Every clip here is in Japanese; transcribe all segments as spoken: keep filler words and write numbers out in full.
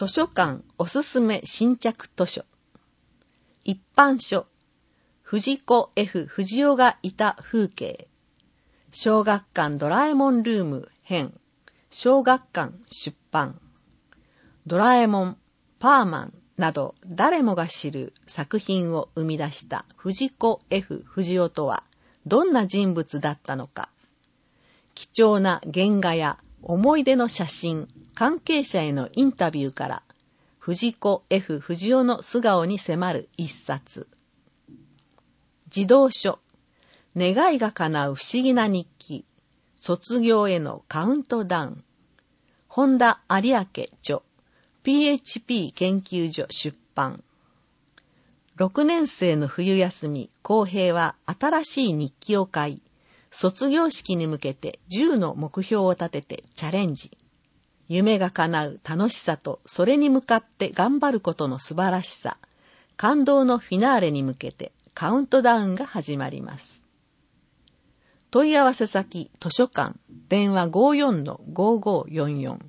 図書館おすすめ新着図書。一般書。藤子 F 不二雄がいた風景。小学館ドラえもんルーム編。小学館出版。ドラえもん、パーマンなど誰もが知る作品を生み出した藤子 F 不二雄とはどんな人物だったのか。貴重な原画や思い出の写真、関係者へのインタビューから藤子 F 不二雄の素顔に迫る一冊。児童書。願いが叶う不思議な日記。卒業へのカウントダウン。本田有明著。ピーエイチピー 研究所出版。ろくねん生の冬休み、浩平は新しい日記を買い、卒業式に向けてじゅうの目標を立ててチャレンジ。夢が叶う楽しさと、それに向かって頑張ることの素晴らしさ、感動のフィナーレに向けてカウントダウンが始まります。問い合わせ先、図書館、電話 ごじゅうよんのごごよんよん。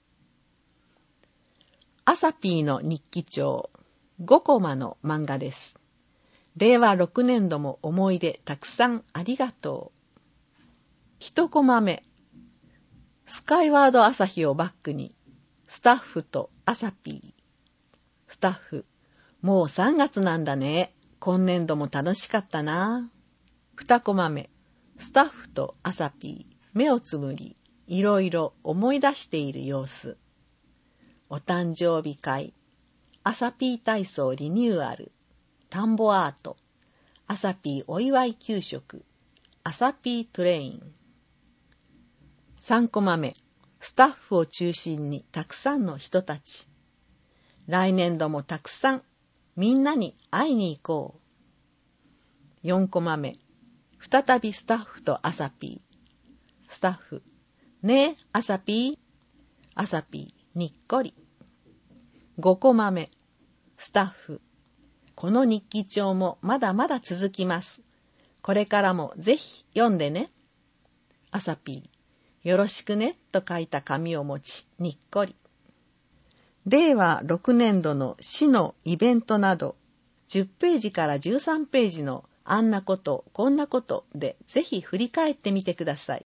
アサピーの日記帳、ごコマの漫画です。れいわろくねんども思い出たくさんありがとう。一コマ目。スカイワード朝日をバックに、スタッフとアサピー。スタッフ、もうさんがつなんだね。今年度も楽しかったな。二コマ目。スタッフとアサピー、目をつむり、いろいろ思い出している様子。お誕生日会、アサピー体操リニューアル、田んぼアート、アサピーお祝い給食、アサピートレイン。三コマ目、スタッフを中心にたくさんの人たち。来年度もたくさん、みんなに会いに行こう。四コマ目、再びスタッフとアサピー。スタッフ、ねえ、アサピー。アサピー、にっこり。五コマ目、スタッフ、この日記帳もまだまだ続きます。これからもぜひ読んでね。アサピー、よろしくねと書いた紙を持ち、にっこり。れいわろくねんどの市のイベントなど、じゅっページからじゅうさんページのあんなこと、こんなことでぜひ振り返ってみてください。